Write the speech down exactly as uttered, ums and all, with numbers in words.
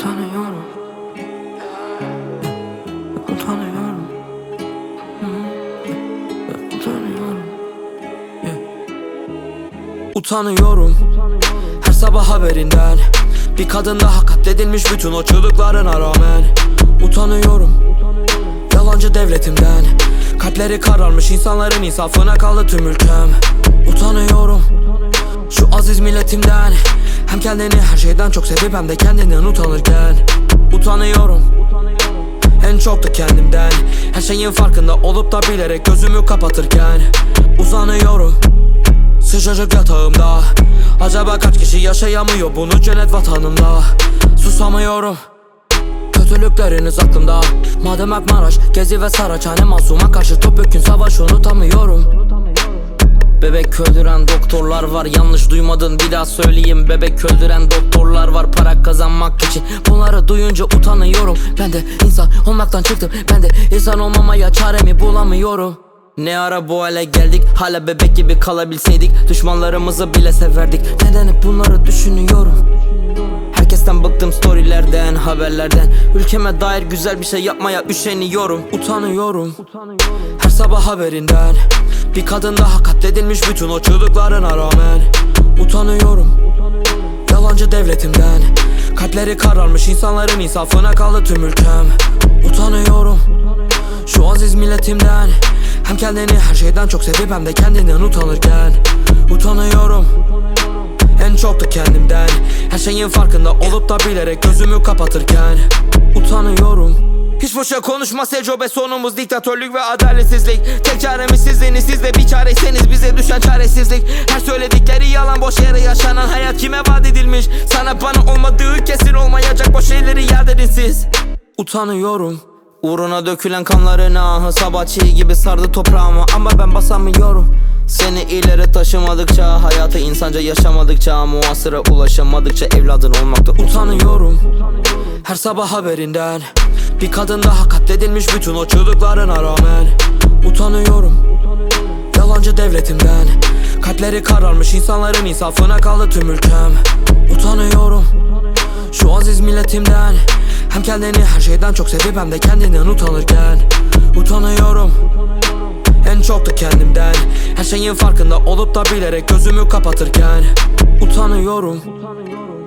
Utanıyorum. Utanıyorum. Utanıyorum. Utanıyorum. Her sabah haberinden bir kadın daha katledilmiş bütün o çığlıklarına rağmen. Utanıyorum. Yalancı devletimden, kalpleri kararmış insanların insafına kaldı tüm ülkem. Utanıyorum. Şu aziz milletimden, hem kendini her şeyden çok sevip hem de kendinden utanırken. Utanıyorum. En çok da kendimden, her şeyin farkında olup da bilerek gözümü kapatırken. Uzanıyorum sıcacık yatağımda. Acaba kaç kişi yaşayamıyor bunu cennet vatanımda? Susamıyorum. Kötülükleriniz aklımda. Madem Akmaraş, Gezi ve Saraçhane, masuma karşı topyekün savaş, unutamıyorum. Bebek öldüren doktorlar var, yanlış duymadın bir daha söyleyeyim. Bebek öldüren doktorlar var para kazanmak için. Bunları duyunca utanıyorum. Ben de insan olmaktan çıktım, ben de insan olmamaya çaremi bulamıyorum. Ne ara bu hale geldik, hala bebek gibi kalabilseydik. Düşmanlarımızı bile severdik, neden hep bunları düşünüyorum. Herkesten bıktım, storylerden, haberlerden. Ülkeme dair güzel bir şey yapmaya üşeniyorum. Utanıyorum. Her sabah haberinden bir kadın daha katledilmiş bütün o çığlıklarına rağmen. Utanıyorum. Yalancı devletimden, kalpleri kararmış insanların insafına kaldı tüm ülkem. Utanıyorum. Şu aziz milletimden, hem kendini her şeyden çok sevip hem de kendinden utanırken. Utanıyorum. En çok da kendimden, her şeyin farkında olup da bilerek gözümü kapatırken. Utanıyorum. Hiç boşa konuşma Selcobe, sonumuz diktatörlük ve adaletsizlik. Tek çaremiz sizsiniz, siz de bir çareyseniz bize düşen çaresizlik. Her söyledikleri yalan, boş yere yaşanan hayat kime vaat edilmiş? Sana bana olmadığı kesin olmayacak, boş şeyleri yad edin siz. Utanıyorum. Uğruna dökülen kanların ahı sabah çiğ gibi sardı toprağımı, ama ben basamıyorum. Seni ileri taşımadıkça, hayatı insanca yaşamadıkça, muhasıra ulaşamadıkça evladın olmakta utanıyorum. Her sabah haberinden bir kadın daha katledilmiş bütün o çığlıklarına rağmen. Utanıyorum. Yalancı devletimden, kalpleri kararmış insanların insafına kaldı tüm ülkem. Utanıyorum. Şu aziz milletimden, hem kendini her şeyden çok sevip hem de kendinden utanırken. Utanıyorum. En çok da kendimden, her şeyin farkında olup da bilerek gözümü kapatırken. Utanıyorum.